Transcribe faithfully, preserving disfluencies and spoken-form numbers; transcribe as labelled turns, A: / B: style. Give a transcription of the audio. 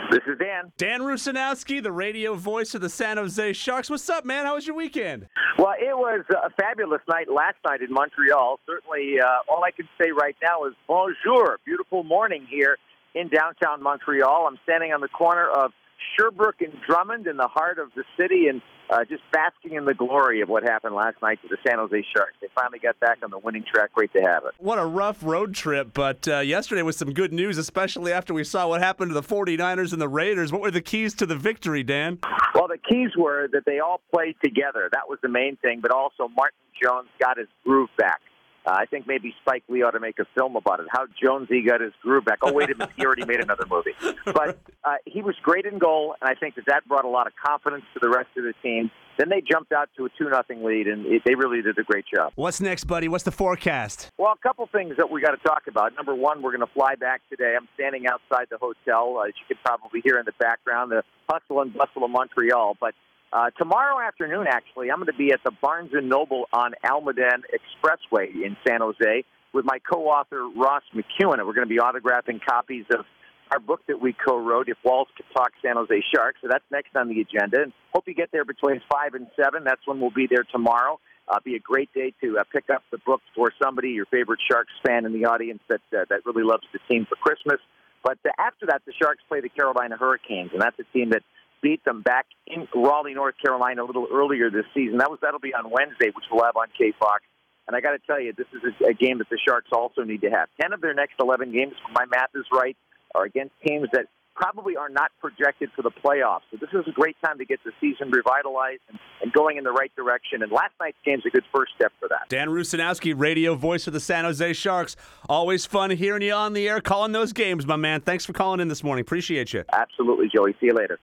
A: This is Dan.
B: Dan Rusanowski, the radio voice of the San Jose Sharks. What's up, man? How was your weekend?
A: Well, it was a fabulous night last night in Montreal. Certainly, uh, all I can say right now is bonjour. Beautiful morning here in downtown Montreal. I'm standing on the corner of Sherbrooke and Drummond in the heart of the city and uh, just basking in the glory of what happened last night to the San Jose Sharks. They finally got back on the winning track. Great to have it.
B: What a rough road trip, but uh, yesterday was some good news, especially after we saw what happened to the forty-niners and the Raiders. What were the keys to the victory, Dan?
A: Well, the keys were that they all played together. That was the main thing, but also Martin Jones got his groove back. Uh, I think maybe Spike Lee ought to make a film about it, how Jonesy got his groove back. Oh, wait a minute, he already made another movie. But uh, he was great in goal, and I think that that brought a lot of confidence to the rest of the team. Then they jumped out to a two nothing lead, and it, they really did a great job.
B: What's next, buddy? What's the forecast?
A: Well, a couple things that we got to talk about. Number one, we're going to fly back today. I'm standing outside the hotel, uh, as you can probably hear in the background, the hustle and bustle of Montreal. But Uh, tomorrow afternoon, actually, I'm going to be at the Barnes and Noble on Almaden Expressway in San Jose with my co-author, Ross McEwen. And we're going to be autographing copies of our book that we co-wrote, If Walls Could Talk San Jose Sharks. So that's next on the agenda. And hope you get there between five and seven. That's when we'll be there tomorrow. Uh, be a great day to uh, pick up the book for somebody, your favorite Sharks fan in the audience that uh, that really loves the team for Christmas. But uh, after that, the Sharks play the Carolina Hurricanes, and that's a team that beat them back in Raleigh, North Carolina, a little earlier this season. That was that'll be on Wednesday, which we'll have on K-Fox. And I got to tell you, this is a, a game that the Sharks also need to have. Ten of their next eleven games, if my math is right, are against teams that probably are not projected for the playoffs. So this is a great time to get the season revitalized and, and going in the right direction. And last night's game is a good first step for that.
B: Dan Rusanowski, radio voice of the San Jose Sharks. Always fun hearing you on the air, calling those games, my man. Thanks for calling in this morning. Appreciate you.
A: Absolutely, Joey. See you later.